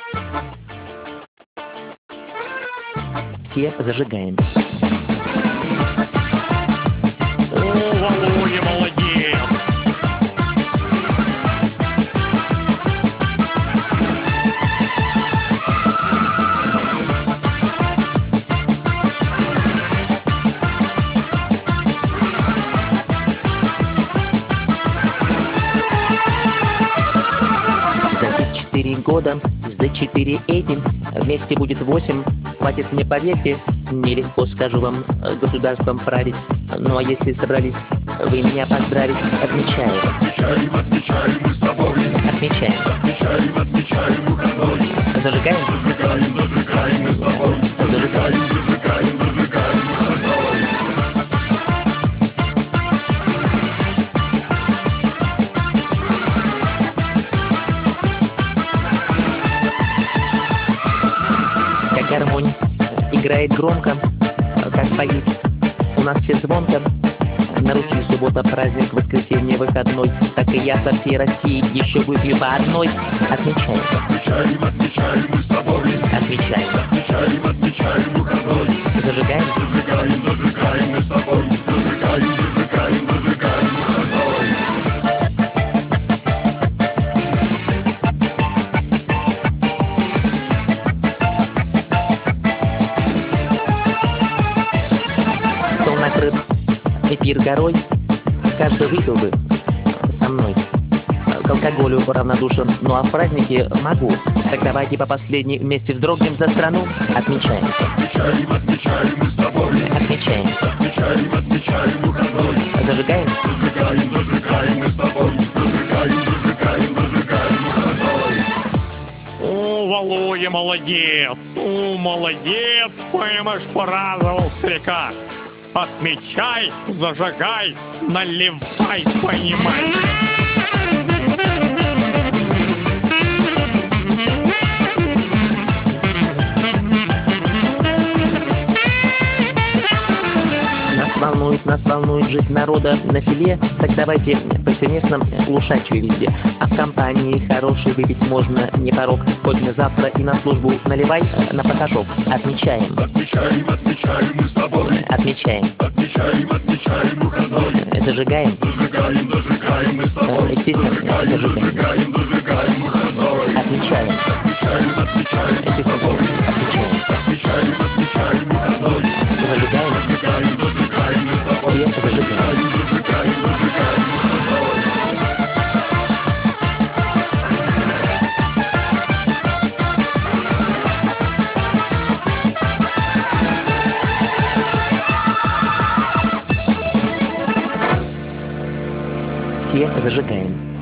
Все зажигаем. О, Володя, молодец! За сих 4 года, за 4 этим, вместе будет 8. Хватит мне, поверьте, нелегко, скажу вам, государством править. Ну а если собрались вы меня поздравить, отмечаем. Отмечаем, отмечаем мы с тобой. Отмечаем. Отмечаем, отмечаем выходной. Зажигаем? Зажигаем, зажигаем мы с тобой. Зажигаем, зажигаем, зажигаем выходной. Как гармонь играет громко, как поют у нас все звонко. На руки суббота праздник, воскресенье выходной. Так и я со всей России еще выпью по одной. Отмечаем. Отмечаем, отмечаем мы с тобой. Отмечаем. Отмечаем, отмечаем выходной. Зажигаем. Зажигаем, зажигаем мы с тобой. Зажигаем, зажигаем, зажигаем выходной. Стол накрыт, эфир горой. Каждый выпил бы со мной. К алкоголю равнодушен, ну а в празднике могу. Так давайте по последней вместе вздрогнем за страну. Отмечаем. Отмечаем, отмечаем мы с тобой. Отмечаем. Отмечаем, отмечаем выходной. Зажигаем. Зажигаем, зажигаем мы с тобой. Зажигаем, зажигаем, зажигаем выходной. О, Володя, молодец! О, молодец! Поймешь, порадовал старика. Отмечай, зажигай, наливай, понимай. Нас волнует жизнь народа на селе. Так давайте повсеместно глушать ее везде. А в компании хороший выпить можно не порог. Хоть на завтра и на службу наливай на поташок. Отмечаем. Отмечаем, отмечаем мы с тобой. Отмечаем. Отмечаем, отмечаем выходной. Зажигаем. Зажигаем, зажигаем мы с тобой. Естественно, Зажигаем, зажигаем. зажигаем, зажигаем выходной. Отмечаем. Отмечаем, отмечаем мы с Естественно, тобой. отмечаем. Отмечаем, отмечаем выходной. Зажигаем. Зажигаем, зажигаем мы с тобой. Все зажигаем. Зажигаем, зажигаем выходной. Все зажигаем.